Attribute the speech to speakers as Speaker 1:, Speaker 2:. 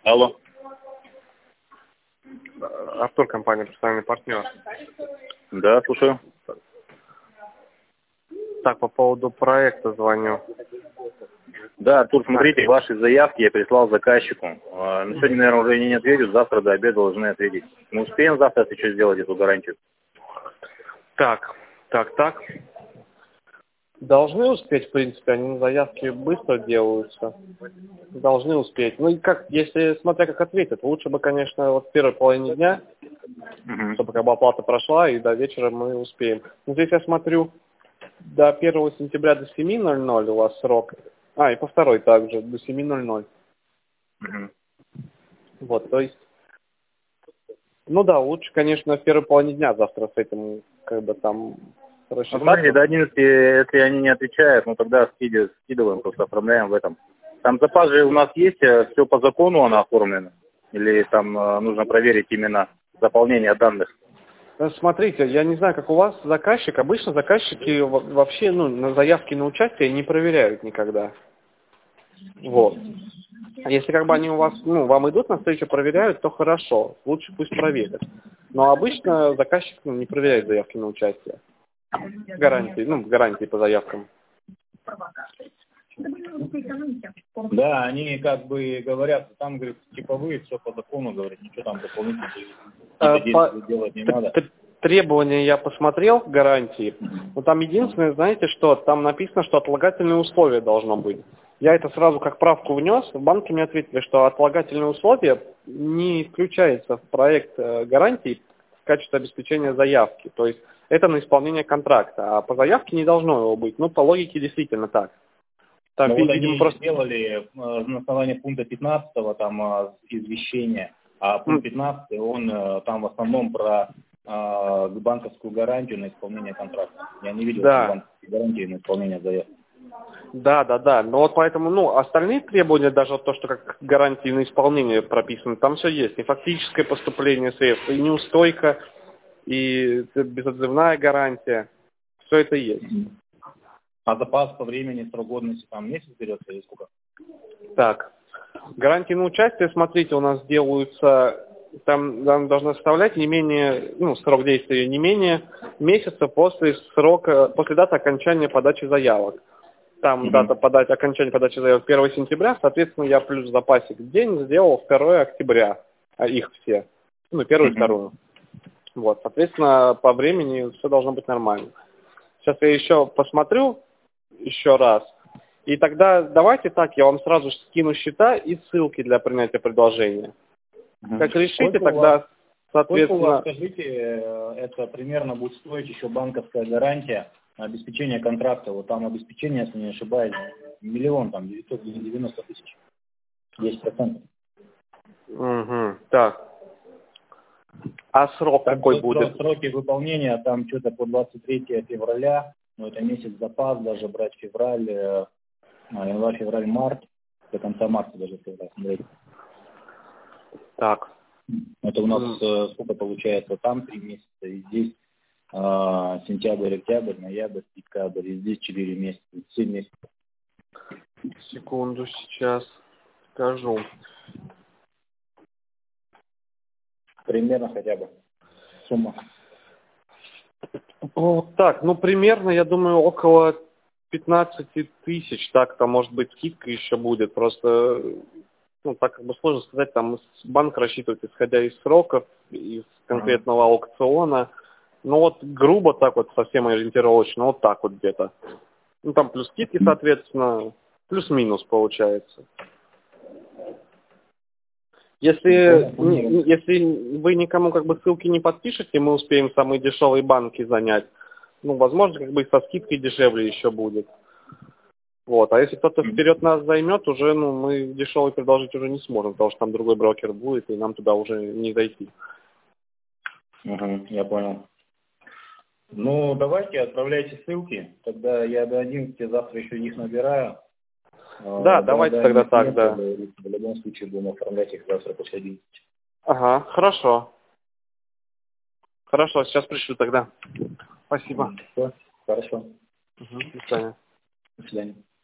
Speaker 1: Алло.
Speaker 2: Артур, компания «Представленный партнер».
Speaker 1: Да, слушаю.
Speaker 2: Так, по поводу проекта звоню.
Speaker 1: Да, Артур, смотрите, ваши заявки я прислал заказчику. На сегодня, наверное, уже не ответят, завтра до обеда должны ответить. Мы успеем завтра, если что, сделать эту гарантию?
Speaker 2: Так. Должны успеть, в принципе, они заявки быстро делаются. Должны успеть. Ну и как, если, смотря как ответят, лучше бы, конечно, вот в первой половине дня, чтобы как бы оплата прошла, и до вечера мы успеем. Но здесь я смотрю, до 1 сентября до 7:00 у вас срок. И по второй также, до 7:00. Вот, то есть, ну да, лучше, конечно, в первой половине дня завтра с этим, как бы там, рассчитаться.
Speaker 1: Смотрите, до 11, если они не отвечают, ну тогда скидываем, просто оформляем в этом. Там запас же у нас есть, все по закону оно оформлено? Или там нужно проверить именно заполнение данных?
Speaker 2: Смотрите, я не знаю, как у вас заказчик. Обычно заказчики вообще, на заявки на участие не проверяют никогда. Вот. Если как бы они у вас, вам идут навстречу, проверяют, то хорошо. Лучше пусть проверят. Но обычно заказчик не проверяет заявки на участие. Гарантии по заявкам.
Speaker 1: Да, они как бы говорят, там, говорит, типовые, все по закону, говорят, ничего там дополнительно делать не надо.
Speaker 2: Требования я посмотрел, гарантии. Но там единственное, знаете что, там написано, что отлагательные условия должно быть. Я это сразу как правку внес, в банке мне ответили, что отлагательные условия не включается в проект гарантий в качестве обеспечения заявки. То есть это на исполнение контракта, а по заявке не должно его быть. По логике действительно так.
Speaker 1: Там, вот они просто сделали на основании пункта 15 там извещения, а пункт 15 он там в основном про банковскую гарантию на исполнение контракта. Я не видел банковской гарантии на исполнение заявки.
Speaker 2: Да. Но вот поэтому, остальные требования, даже то, что как гарантии на исполнение прописаны, там все есть. И фактическое поступление средств, и неустойка, и безотзывная гарантия. Все это есть.
Speaker 1: А запас по времени, срок годности, там месяц берется или сколько? Так.
Speaker 2: Гарантии на участие, смотрите, у нас делаются, там должны составлять не менее, срок действия не менее месяца после даты окончания подачи заявок. Там дата окончания подачи заявок 1 сентября, соответственно, я плюс запасик день сделал 2 октября, их все, первую и вторую. Вот, соответственно, по времени все должно быть нормально. Сейчас я еще посмотрю еще раз. И тогда давайте так, я вам сразу скину счета и ссылки для принятия предложения. Как решите, тогда, соответственно...
Speaker 1: Сколько у вас, скажите, это примерно будет стоить еще банковская гарантия на обеспечение контракта? Вот там обеспечение, если не ошибаюсь, 1 990 000. 10%.
Speaker 2: Так. А срок там какой будет?
Speaker 1: Сроки выполнения там что-то по 23 февраля. Это месяц запас, даже брать февраль, январь, февраль, март, до конца марта даже февраль, смотрите.
Speaker 2: Так.
Speaker 1: Это у нас сколько получается? Там 3 месяца, и здесь сентябрь, октябрь, ноябрь, декабрь, и здесь 4 месяца, 7 месяцев.
Speaker 2: Секунду, сейчас скажу.
Speaker 1: Примерно хотя бы сумма.
Speaker 2: Так, примерно, я думаю, около 15 000, так-то, может быть, скидка еще будет, просто, так как бы сложно сказать, там банк рассчитывает, исходя из сроков, из конкретного аукциона, грубо так вот, совсем ориентировочно, вот так вот где-то. Там плюс скидки, соответственно, плюс-минус получается. Если вы никому как бы ссылки не подпишете, мы успеем самые дешевые банки занять. Возможно, как бы и со скидкой дешевле еще будет. Вот. А если кто-то вперед нас займет, уже мы дешевый предложить уже не сможем, потому что там другой брокер будет, и нам туда уже не зайти.
Speaker 1: Я понял. Давайте отправляйте ссылки, тогда я до 11 завтра еще их набираю.
Speaker 2: Да, давайте тогда так, да.
Speaker 1: В любом случае будем оформлять их завтра после 11.
Speaker 2: Ага, хорошо. Хорошо, сейчас пришлю тогда. Спасибо.
Speaker 1: Все, хорошо.
Speaker 2: До свидания.
Speaker 1: До свидания.